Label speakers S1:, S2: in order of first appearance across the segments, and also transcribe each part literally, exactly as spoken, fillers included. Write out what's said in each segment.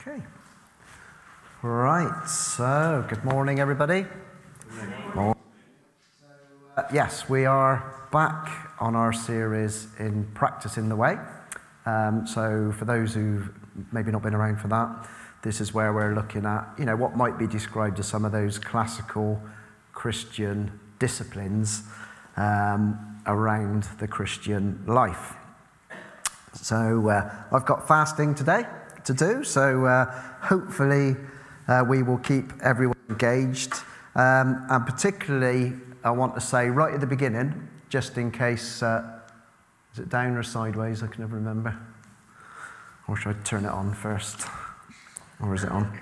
S1: Okay. Right, so good morning, everybody. Good morning. Uh, yes, we are back on our series in Practicing the Way. Um, so for those who've maybe not been around for that, this is where we're looking at, you know, what might be described as some of those classical Christian disciplines um, around the Christian life. So uh, I've got fasting today to do, so uh, hopefully uh, we will keep everyone engaged. Um, and particularly, I want to say right at the beginning, just in case, uh, is it down or sideways? I can never remember. Or should I turn it on first? Or is it on?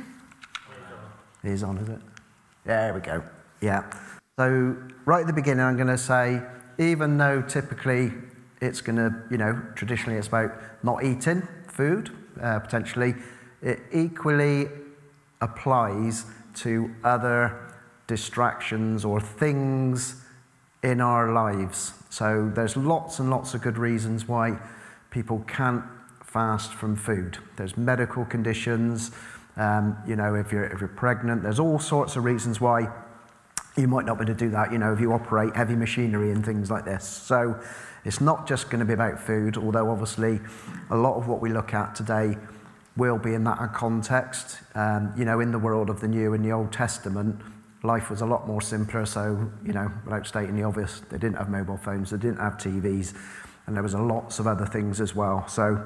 S1: It is on, is it? There we go. Yeah. So right at the beginning, I'm going to say, even though typically it's going to, you know, traditionally it's about not eating food, uh, potentially, it equally applies to other distractions or things in our lives. So there's lots and lots of good reasons why people can't fast from food. There's medical conditions, um, you know, if you're if you're pregnant, there's all sorts of reasons why you might not be able to do that, you know, if you operate heavy machinery and things like this. So it's not just going to be about food, although obviously a lot of what we look at today will be in that context. Um, you know, in the world of the New and the Old Testament, life was a lot more simpler. So, you know, without stating the obvious, they didn't have mobile phones, they didn't have T Vs, and there was a lots of other things as well. So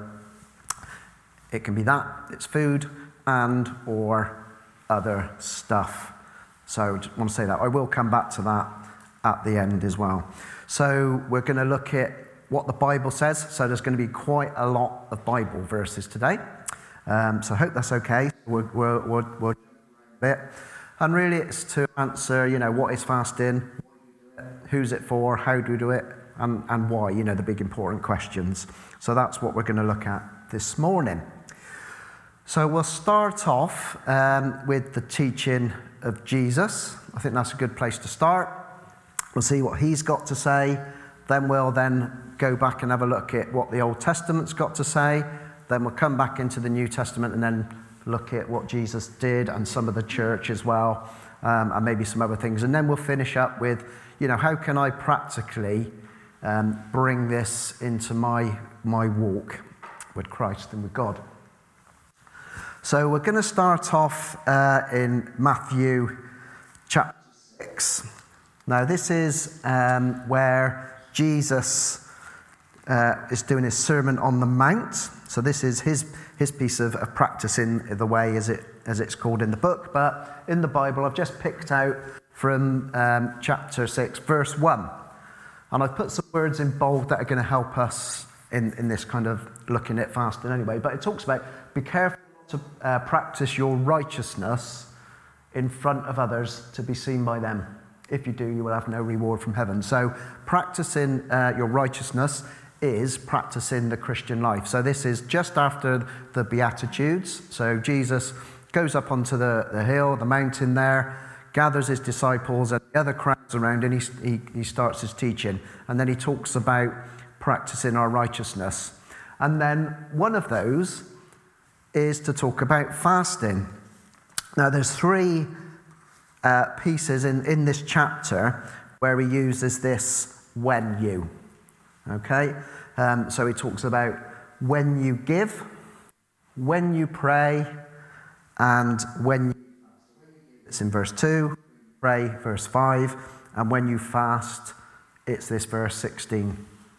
S1: it can be that, it's food and or other stuff. So I just want to say that. I will come back to that at the end as well. So we're going to look at what the Bible says. So there's going to be quite a lot of Bible verses today. Um, so I hope that's okay. We'll, we'll, we'll, we'll a bit. And really it's to answer, you know, what is fasting, who's it for, how do we do it, and, and why, you know, the big important questions. So that's what we're going to look at this morning. So we'll start off um, with the teaching of Jesus. I think that's a good place to start. We'll see what he's got to say. Then we'll then go back and have a look at what the Old Testament's got to say. Then we'll come back into the New Testament and then look at what Jesus did and some of the church as well, um, and maybe some other things. And then we'll finish up with, you know, how can I practically um, bring this into my my walk with Christ and with God. So we're going to start off uh, in Matthew chapter six. Now this is um, where Jesus uh, is doing his Sermon on the Mount. So this is his his piece of, of practicing the way, as it as it's called in the book. But in the Bible, I've just picked out from um, chapter six, verse one, and I've put some words in bold that are going to help us in in this kind of looking at fasting anyway. But it talks about be careful to uh, practice your righteousness in front of others to be seen by them. If you do, you will have no reward from heaven. So practicing uh, your righteousness is practicing the Christian life. So this is just after the Beatitudes. So Jesus goes up onto the, the hill, the mountain there, gathers his disciples and the other crowds around, and he, he, he starts his teaching. And then he talks about practicing our righteousness. And then one of those is to talk about fasting. Now there's three uh, pieces in, in this chapter where he uses this when you. Okay? Um, so he talks about when you give, when you pray, and when you, it's in verse two, pray, verse five, and when you fast, it's this verse sixteen.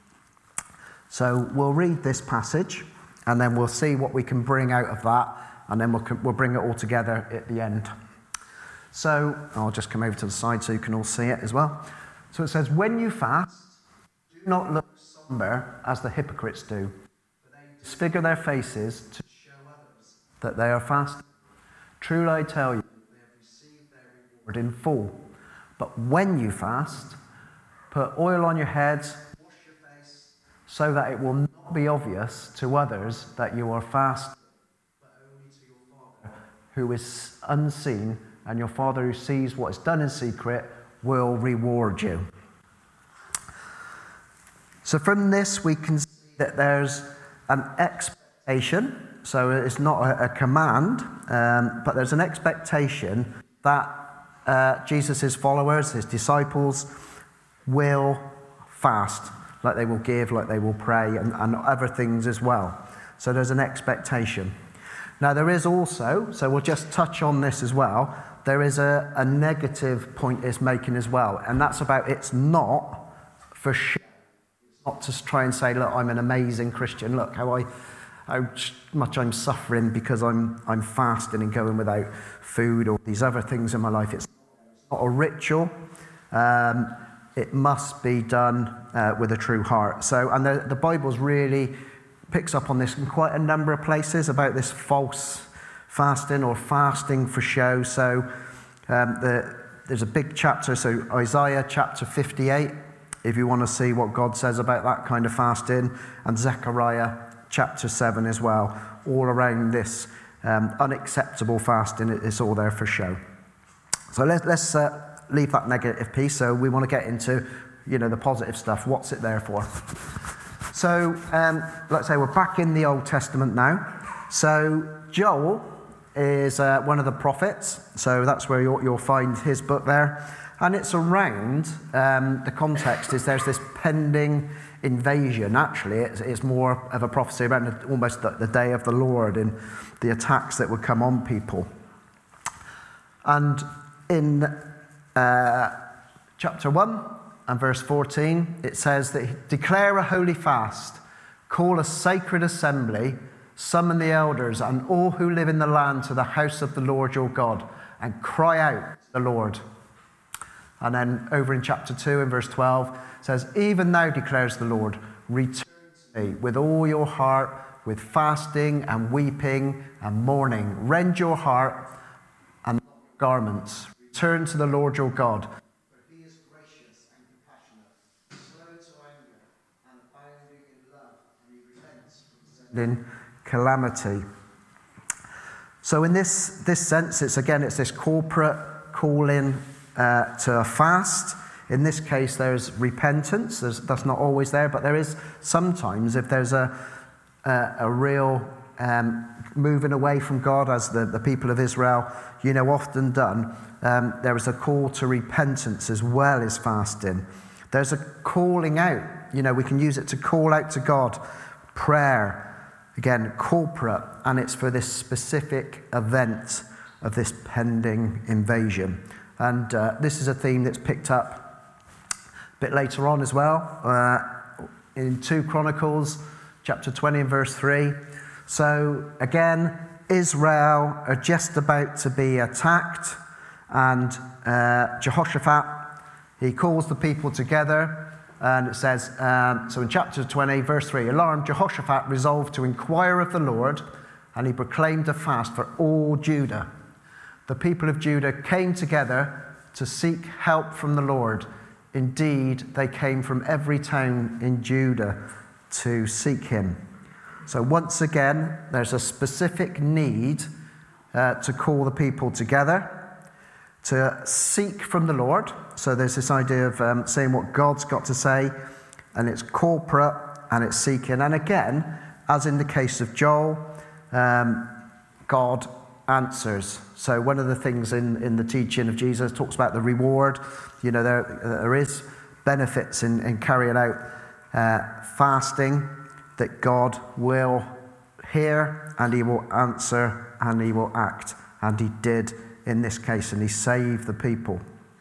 S1: So we'll read this passage, and then we'll see what we can bring out of that, and then we'll, we'll bring it all together at the end. So I'll just come over to the side so you can all see it as well. So it says, when you fast, do not look somber as the hypocrites do, for they disfigure their faces to show others that they are fasting. Truly I tell you, they have received their reward in full. But when you fast, put oil on your heads, wash your face, so that it will not be obvious to others that you are fasting, but only to your Father who is unseen, and your Father who sees what is done in secret will reward you. So from this we can see that there's an expectation so it's not a, a command, um, but there's an expectation that uh, Jesus' followers, his disciples, will fast, like they will give, like they will pray, and, and other things as well. So there's an expectation. Now there is also, so we'll just touch on this as well, there is a, a negative point it's making as well, and that's about it's not for show. It's not to try and say, look, I'm an amazing Christian, look how I how much I'm suffering because I'm I'm fasting and going without food or these other things in my life. It's not a ritual. Um, it must be done uh, with a true heart. So, and the, the Bible's really picks up on this in quite a number of places about this false fasting or fasting for show. So um, the, there's a big chapter, so Isaiah chapter fifty-eight, if you want to see what God says about that kind of fasting, and Zechariah chapter seven as well, all around this um, unacceptable fasting. It's all there for show. So let, let's uh, leave that negative piece. So we want to get into, you know, the positive stuff. What's it there for? So um, let's say we're back in the Old Testament now. So Joel is uh, one of the prophets. So that's where you'll, you'll find his book there. And it's around, um, the context is there's this pending invasion. Actually, it's, it's more of a prophecy around the, almost the, the day of the Lord and the attacks that would come on people. And in uh, chapter one and verse fourteen, it says that declare a holy fast, call a sacred assembly, summon the elders and all who live in the land to the house of the Lord your God, and cry out to the Lord. And then over in chapter two and verse twelve, it says, even now declares the Lord, return to me with all your heart, with fasting and weeping and mourning. Rend your heart and garments. Return to the Lord your God. For he is gracious and compassionate, slow to anger and abounding in love, and he relents from sending calamity. So in this, this sense, it's again, it's this corporate calling Uh, to a fast. In this case, there's repentance. There's, that's not always there, but there is sometimes, if there's a a, a real um, moving away from God, as the, the people of Israel, you know, often done, um, there is a call to repentance as well as fasting. There's a calling out. You know, we can use it to call out to God. Prayer, again, corporate, and it's for this specific event of this pending invasion. And uh, this is a theme that's picked up a bit later on as well, uh, in two Chronicles, chapter twenty and verse three. So again, Israel are just about to be attacked, and uh, Jehoshaphat, he calls the people together, and it says, um, so in chapter twenty, verse three, alarmed, Jehoshaphat resolved to inquire of the Lord, and he proclaimed a fast for all Judah. The people of Judah came together to seek help from the Lord. Indeed, they came from every town in Judah to seek him. So once again, there's a specific need uh, to call the people together, to seek from the Lord. So there's this idea of um, saying what God's got to say, and it's corporate, and it's seeking. And again, as in the case of Joel, um, God answers. So one of the things in, in the teaching of Jesus talks about the reward. You know, there there is benefits in, in carrying out uh, fasting, that God will hear and he will answer and he will act. And he did in this case, and he saved the people.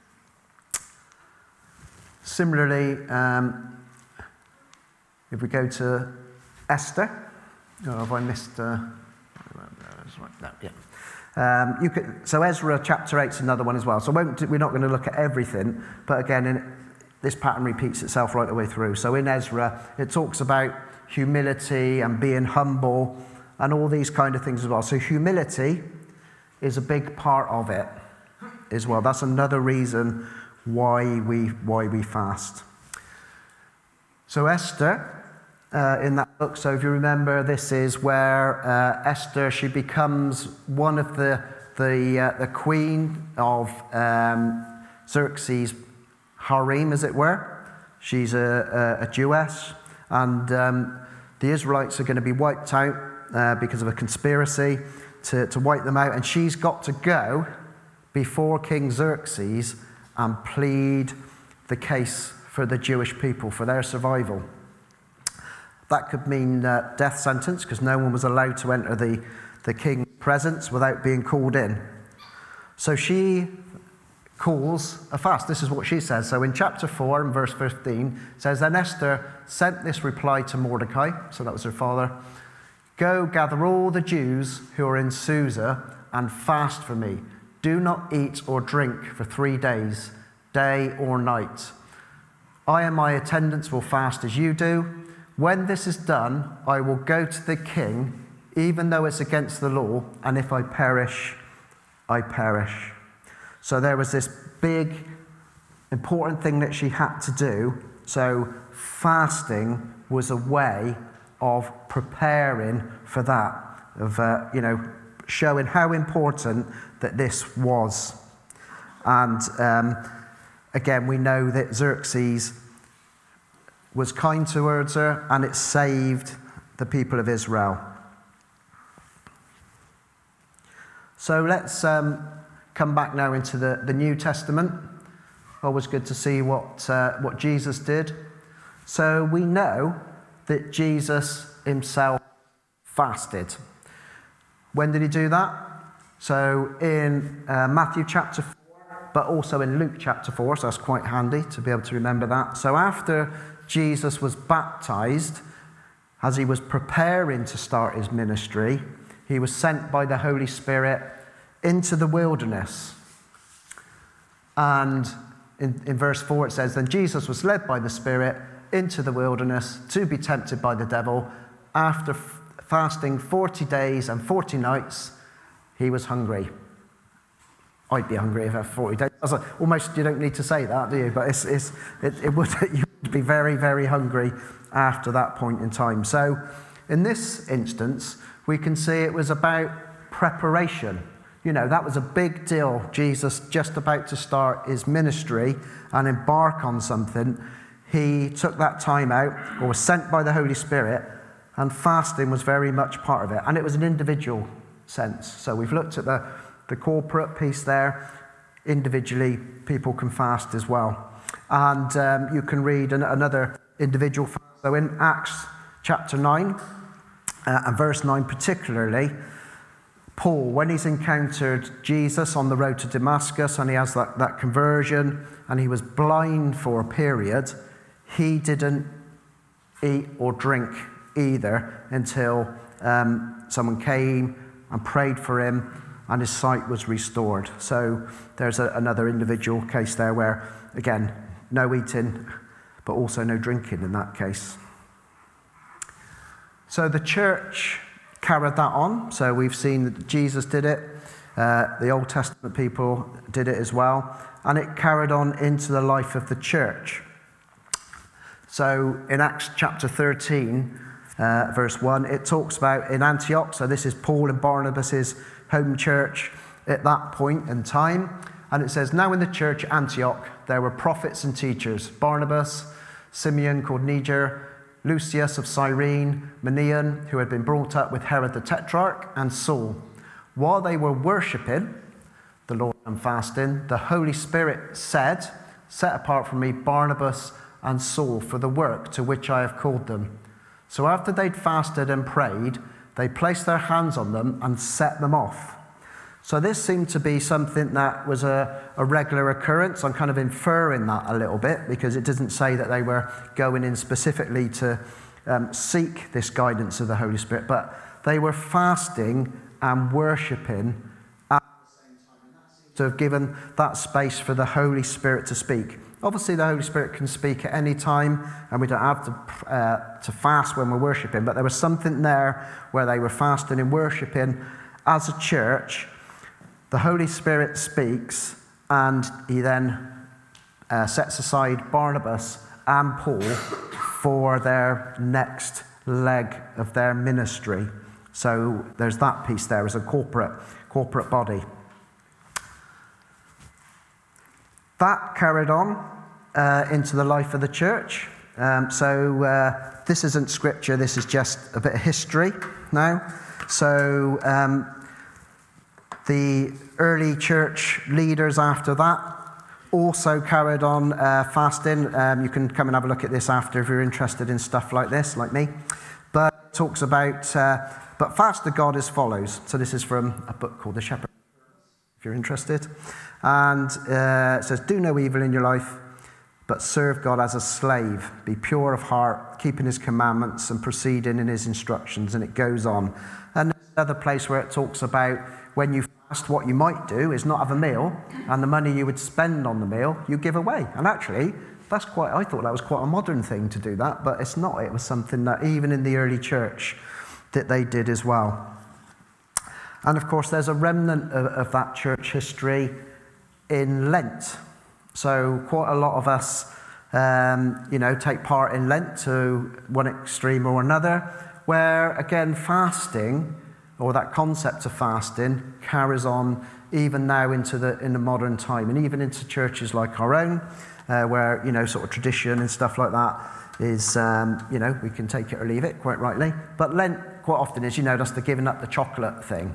S1: Similarly, um, if we go to Esther, oh, have I missed? Uh, no, yeah. Um, you could, so Ezra chapter eight is another one as well. So won't, we're not going to look at everything, but again, in, this pattern repeats itself right the way through. So in Ezra, it talks about humility and being humble and all these kind of things as well. So humility is a big part of it as well. That's another reason why we why we fast. So Esther. Uh, in that book, so if you remember, this is where uh, Esther, she becomes one of the the uh, the queen of um, Xerxes' harem, as it were. She's a, a, a Jewess, and um, the Israelites are going to be wiped out uh, because of a conspiracy to, to wipe them out. And she's got to go before King Xerxes and plead the case for the Jewish people, for their survival. That could mean uh, death sentence, because no one was allowed to enter the, the king's presence without being called in. So she calls a fast. This is what she says. So in chapter four, and verse fifteen, it says, Then Esther sent this reply to Mordecai, so that was her father, Go gather all the Jews who are in Susa and fast for me. Do not eat or drink for three days, day or night. I and my attendants will fast as you do. When this is done, I will go to the king, even though it's against the law, and if I perish, I perish. So there was this big, important thing that she had to do. So fasting was a way of preparing for that, of, uh, you know, showing how important that this was. And um, again, we know that Xerxes was kind towards her, and it saved the people of Israel. So let's um, come back now into the, the New Testament. Always good to see what, uh, what Jesus did. So we know that Jesus himself fasted. When did he do that? So in uh, Matthew chapter four, but also in Luke chapter four, so that's quite handy to be able to remember that. So after Jesus was baptized, as he was preparing to start his ministry, he was sent by the Holy Spirit into the wilderness. And in, in verse four it says, Then Jesus was led by the Spirit into the wilderness to be tempted by the devil. After f- fasting forty days and forty nights, he was hungry. I'd be hungry if I had forty days. I was like, almost, you don't need to say that, do you? But it's, it's, it, it would, you would be very, very hungry after that point in time. So in this instance, we can see it was about preparation. You know, that was a big deal. Jesus just about to start his ministry and embark on something. He took that time out, or was sent by the Holy Spirit, and fasting was very much part of it. And it was an individual sense. So we've looked at the, the corporate piece there. Individually, people can fast as well. And um, you can read an, another individual fast. So in Acts chapter nine, uh, and verse nine particularly, Paul, when he's encountered Jesus on the road to Damascus, and he has that, that conversion, and he was blind for a period, he didn't eat or drink either until um, someone came and prayed for him, and his sight was restored. So there's a, another individual case there where, again, no eating, but also no drinking in that case. So the church carried that on. So we've seen that Jesus did it. Uh, the Old Testament people did it as well. And it carried on into the life of the church. So in Acts chapter thirteen, uh, verse one, it talks about in Antioch, so this is Paul and Barnabas' home church at that point in time. And it says, Now in the church at Antioch, there were prophets and teachers, Barnabas, Simeon called Niger, Lucius of Cyrene, Manaen, who had been brought up with Herod the Tetrarch, and Saul. While they were worshipping the Lord and fasting, the Holy Spirit said, Set apart from me Barnabas and Saul for the work to which I have called them. So after they'd fasted and prayed, they placed their hands on them and set them off. So this seemed to be something that was a, a regular occurrence. I'm kind of inferring that a little bit, because it doesn't say that they were going in specifically to um, seek this guidance of the Holy Spirit, but they were fasting and worshipping at the same time. And that seems to have given that space for the Holy Spirit to speak. Obviously, the Holy Spirit can speak at any time, and we don't have to, uh, to fast when we're worshipping, but there was something there where they were fasting and worshipping as a church. The Holy Spirit speaks, and he then uh, sets aside Barnabas and Paul for their next leg of their ministry. So there's that piece there as a corporate, corporate body. That carried on uh, into the life of the church. Um, so uh, this isn't scripture, this is just a bit of history now. So um, the early church leaders after that also carried on uh, fasting. Um, you can come and have a look at this after if you're interested in stuff like this, like me. But it talks about, uh, but fast to God as follows. So this is from a book called The Shepherd, if you're interested. And uh, it says, do no evil in your life, but serve God as a slave. Be pure of heart, keeping his commandments and proceeding in his instructions. And it goes on. And there's another place where it talks about when you fast, what you might do is not have a meal, and the money you would spend on the meal, you give away. And actually, that's quite, I thought that was quite a modern thing to do that, but it's not. It was something that even in the early church that they did as well. And of course, there's a remnant of, of that church history in Lent. So quite a lot of us, um, you know, take part in Lent to one extreme or another, where, again, fasting, or that concept of fasting, carries on even now into the in the modern time, and even into churches like our own, uh, where, you know, sort of tradition and stuff like that is, um, you know, we can take it or leave it, quite rightly. But Lent, quite often, is, you know, that's the giving up the chocolate thing.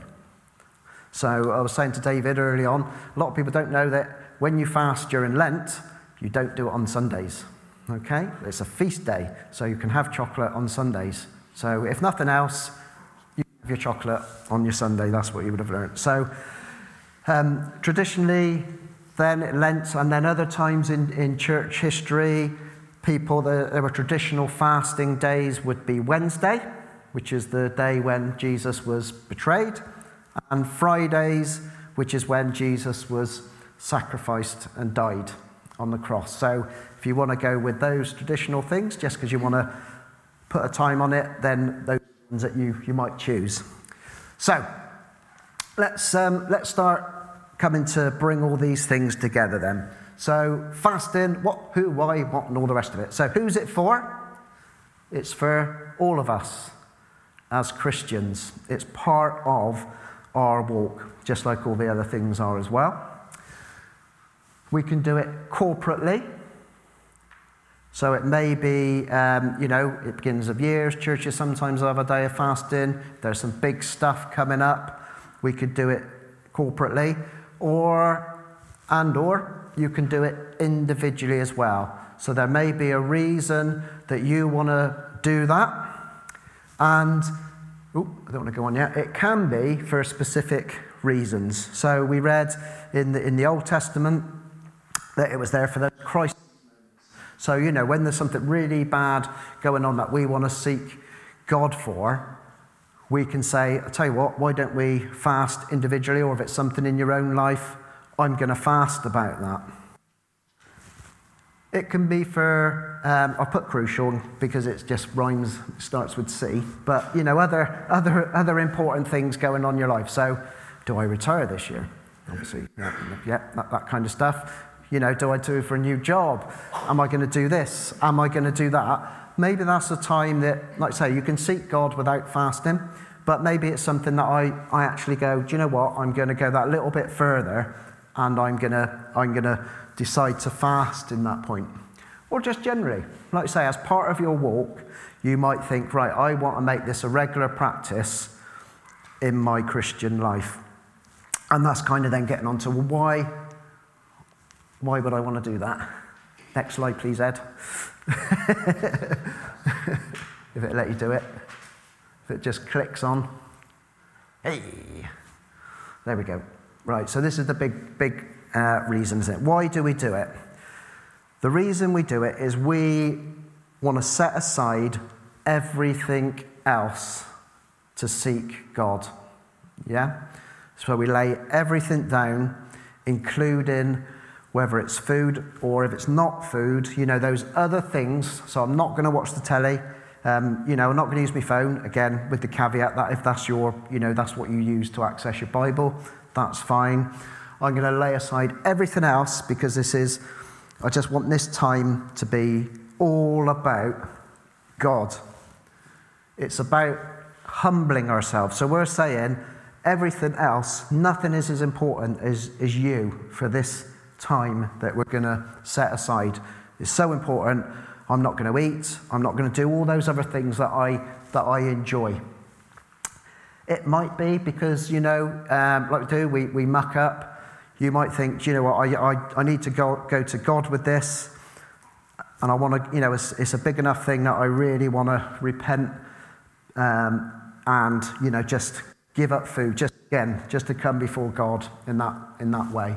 S1: So I was saying to David early on, a lot of people don't know that when you fast during Lent, you don't do it on Sundays, okay? It's a feast day, so you can have chocolate on Sundays. So if nothing else, you have your chocolate on your Sunday. That's what you would have learned. So um, traditionally, then Lent, and then other times in, in church history, people, the, there were traditional fasting days would be Wednesday, which is the day when Jesus was betrayed, and Fridays, which is when Jesus was sacrificed and died on the cross. So if you want to go with those traditional things, just because you want to put a time on it, then those are ones that you, you might choose. So let's um, let's start coming to bring all these things together then. So fasting, what, who, why, what, and all the rest of it. So who's it for? It's for all of us as Christians. It's part of our walk, just like all the other things are as well. We can do it corporately. So it may be, um, you know, it begins of years. Churches sometimes have a day of fasting. There's some big stuff coming up. We could do it corporately. Or, and or, you can do it individually as well. So there may be a reason that you want to do that. And, oh, I don't want to go on yet. It can be for specific reasons. So we read in the, in the Old Testament that it was there for the Christ. So, you know, when there's something really bad going on that we want to seek God for, we can say, I'll tell you what, why don't we fast individually? Or if it's something in your own life, I'm going to fast about that. It can be for, um, I'll put crucial because it just rhymes, starts with C, but, you know, other other other important things going on in your life. So, do I retire this year? Obviously, yeah, yeah that, that kind of stuff. You know, do I do it for a new job? Am I going to do this? Am I going to do that? Maybe that's a time that, like I say, you can seek God without fasting, but maybe it's something that I, I actually go, do you know what? I'm going to go that little bit further, and I'm going to I'm going to decide to fast in that point. Or just generally, like I say, as part of your walk, you might think, right, I want to make this a regular practice in my Christian life. And that's kind of then getting on to, well, why, why would I want to do that? Next slide, please, Ed. If it let you do it. If it just clicks on. Hey. There we go. Right, so this is the big, big uh, reason, isn't it? Why do we do it? The reason we do it is we want to set aside everything else to seek God. Yeah? So we lay everything down, including whether it's food or if it's not food, you know, those other things. So I'm not going to watch the telly. Um, you know, I'm not going to use my phone, again, with the caveat that if that's your, you know, that's what you use to access your Bible, that's fine. I'm going to lay aside everything else because this is, I just want this time to be all about God. It's about humbling ourselves. So we're saying everything else, nothing is as important as, as you for this time that we're going to set aside. It's so important. I'm not going to eat. I'm not going to do all those other things that I that I enjoy. It might be because, you know, um, like we do, we, we muck up. You might think, do you know what, I, I, I need to go, go to God with this. And I want to, you know, it's, it's a big enough thing that I really want to repent um, and, you know, just give up food, just again, just to come before God in that in that way.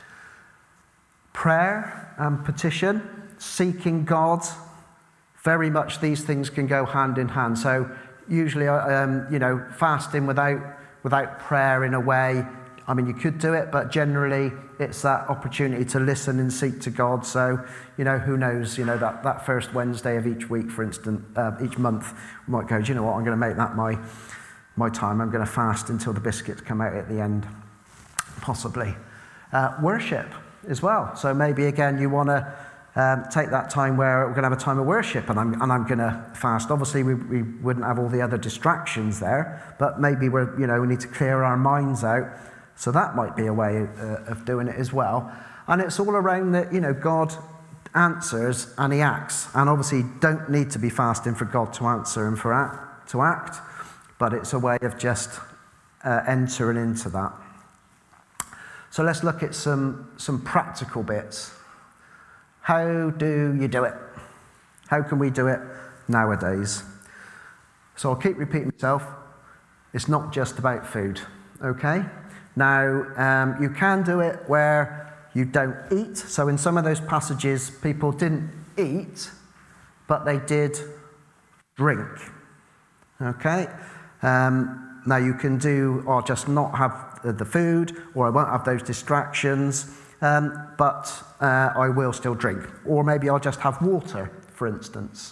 S1: Prayer and petition, seeking God, very much these things can go hand in hand. So usually, um, you know, fasting without without prayer in a way, I mean, you could do it, but generally it's that opportunity to listen and seek to God. So, you know, who knows, you know, that, that first Wednesday of each week, for instance, uh, each month, we might go, do you know what, I'm going to make that my my time. I'm going to fast until the biscuits come out at the end, possibly. Uh, worship as well. So maybe, again, you want to um, take that time where we're going to have a time of worship and I'm, and I'm going to fast. Obviously, we, we wouldn't have all the other distractions there, but maybe we're, you know, we need to clear our minds out. So that might be a way uh, of doing it as well. And it's all around that, you know, God answers and he acts. And obviously you don't need to be fasting for God to answer and for act, to act, but it's a way of just uh, entering into that. So let's look at some, some practical bits. How do you do it? How can we do it nowadays? So I'll keep repeating myself. It's not just about food, okay? Now, um, you can do it where you don't eat. So in some of those passages, people didn't eat, but they did drink. Okay? Um, now, you can do, or just not have the food, or I won't have those distractions, um, but uh, I will still drink. Or maybe I'll just have water, for instance.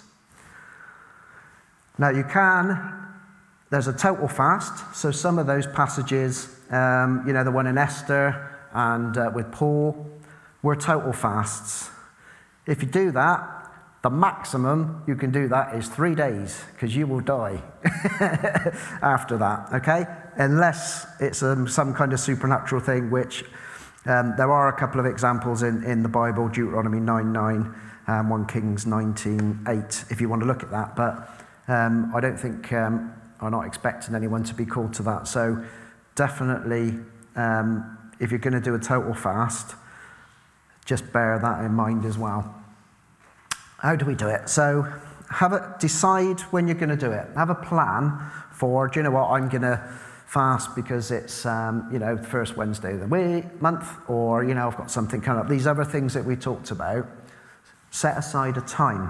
S1: Now, you can, there's a total fast. So some of those passages, Um, you know, the one in Esther and uh, with Paul, were total fasts. If you do that, the maximum you can do that is three days, because you will die after that, okay? Unless it's um, some kind of supernatural thing, which um, there are a couple of examples in, in the Bible, Deuteronomy nine nine, and First Kings nineteen eight, if you want to look at that. But um, I don't think, um, I'm not expecting anyone to be called to that. So definitely, um, if you're going to do a total fast, just bear that in mind as well. How do we do it? So have a, decide when you're going to do it. Have a plan for, do you know what, I'm going to fast because it's, um, you know, the first Wednesday of the week, month, or, you know, I've got something coming up. These other things that we talked about, set aside a time.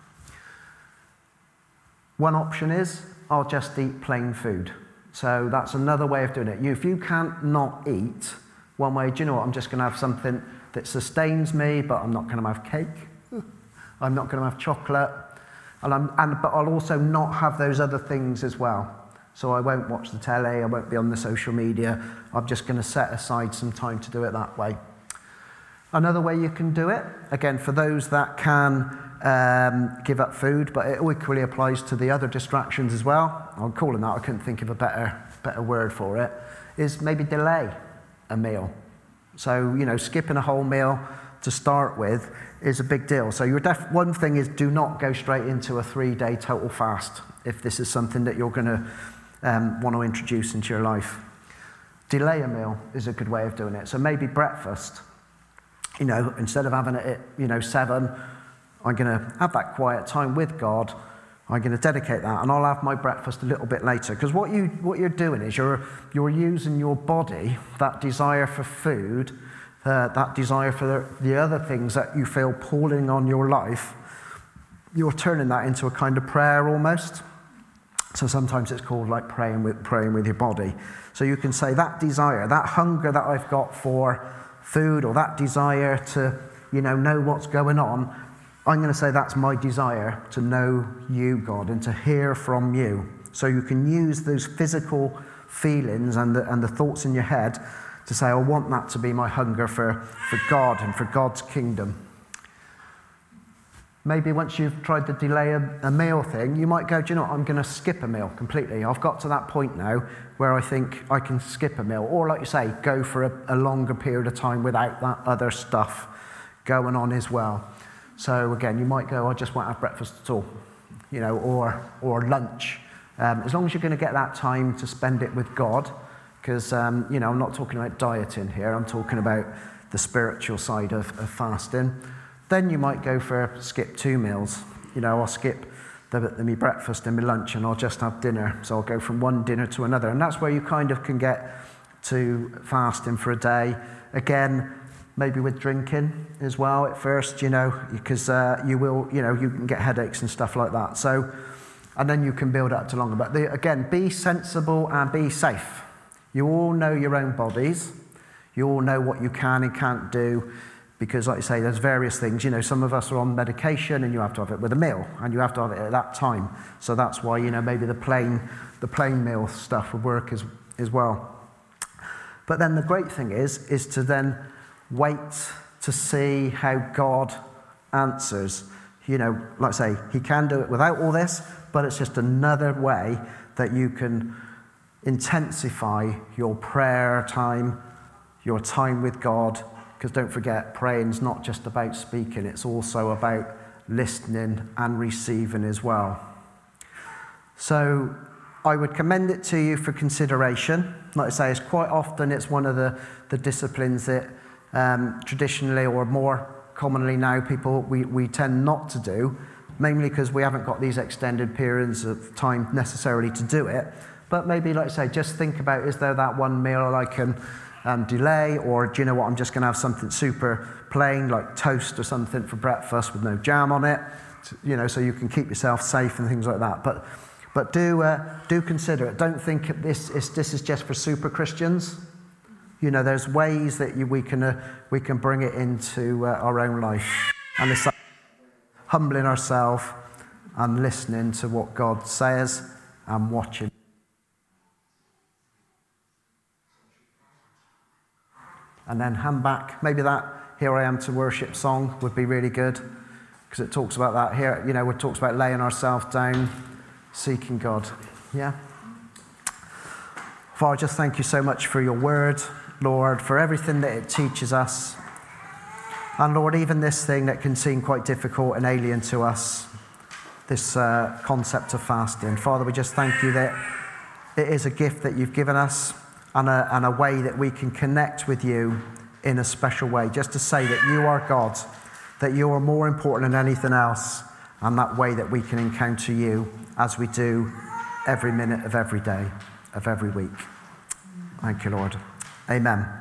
S1: One option is, I'll just eat plain food. So that's another way of doing it. You, if you can't not eat, one way, do you know what, I'm just going to have something that sustains me, but I'm not going to have cake. I'm not going to have chocolate. And I'm, and, but I'll also not have those other things as well. So I won't watch the telly, I won't be on the social media. I'm just going to set aside some time to do it that way. Another way you can do it, again, for those that can um, give up food, but it equally applies to the other distractions as well. I'm calling that, I couldn't think of a better, better word for it, is maybe delay a meal. So, you know, skipping a whole meal to start with is a big deal. So your def- one thing is, do not go straight into a three-day total fast if this is something that you're going to um, want to introduce into your life. Delay a meal is a good way of doing it. So maybe breakfast. You know, instead of having it at, you know, seven, I'm going to have that quiet time with God. I'm going to dedicate that, and I'll have my breakfast a little bit later. Because what you what you're doing is you're you're using your body, that desire for food, uh, that desire for the, the other things that you feel pulling on your life. You're turning that into a kind of prayer almost. So sometimes it's called like praying with praying with your body. So you can say that desire, that hunger that I've got for food, or that desire to, you know, know what's going on, I'm going to say that's my desire to know you, God, and to hear from you. So you can use those physical feelings and the, and the thoughts in your head to say, I want that to be my hunger for, for God and for God's kingdom. Maybe once you've tried to delay a, a meal thing, you might go, do you know what, I'm going to skip a meal completely. I've got to that point now where I think I can skip a meal. Or like you say, go for a, a longer period of time without that other stuff going on as well. So again, you might go, I just won't have breakfast at all, you know, or, or lunch. Um, as long as you're going to get that time to spend it with God, because, um, you know, I'm not talking about dieting here, I'm talking about the spiritual side of, of fasting. Then you might go for skip two meals. You know, I'll skip the, the me breakfast and my lunch, and I'll just have dinner. So I'll go from one dinner to another. And that's where you kind of can get to fasting for a day. Again, maybe with drinking as well at first, you know, because uh, you will, you know, you can get headaches and stuff like that. So, and then you can build up to longer. But the, again, be sensible and be safe. You all know your own bodies. You all know what you can and can't do, because like you say, there's various things. You know, some of us are on medication and you have to have it with a meal, and you have to have it at that time. So that's why, you know, maybe the plain, the plain meal stuff would work as, as well. But then the great thing is, is to then wait to see how God answers. You know, like I say, he can do it without all this, but it's just another way that you can intensify your prayer time, your time with God, because don't forget, praying's not just about speaking, it's also about listening and receiving as well. So I would commend it to you for consideration. Like I say, it's quite often it's one of the, the disciplines that um, traditionally or more commonly now people we, we tend not to do, mainly because we haven't got these extended periods of time necessarily to do it. But maybe, like I say, just think about, is there that one meal I can um, delay, or do you know what, I'm just going to have something super plain like toast or something for breakfast with no jam on it, you know, so you can keep yourself safe and things like that. But But do uh, do consider it. Don't think this is this is just for super Christians. You know, there's ways that you, we can uh, we can bring it into uh, our own life, and it's like humbling ourselves and listening to what God says and watching. And then hand back. Maybe that "Here I Am to Worship" song would be really good, because it talks about that here. You know, it talks about laying ourselves down, seeking God. Yeah. Father, just thank you so much for your word, Lord, for everything that it teaches us. And Lord, even this thing that can seem quite difficult and alien to us, this uh, concept of fasting. Father, we just thank you that it is a gift that you've given us, and a, and a way that we can connect with you in a special way. Just to say that you are God, that you are more important than anything else, and that way that we can encounter you as we do every minute of every day, of every week. Thank you, Lord. Amen.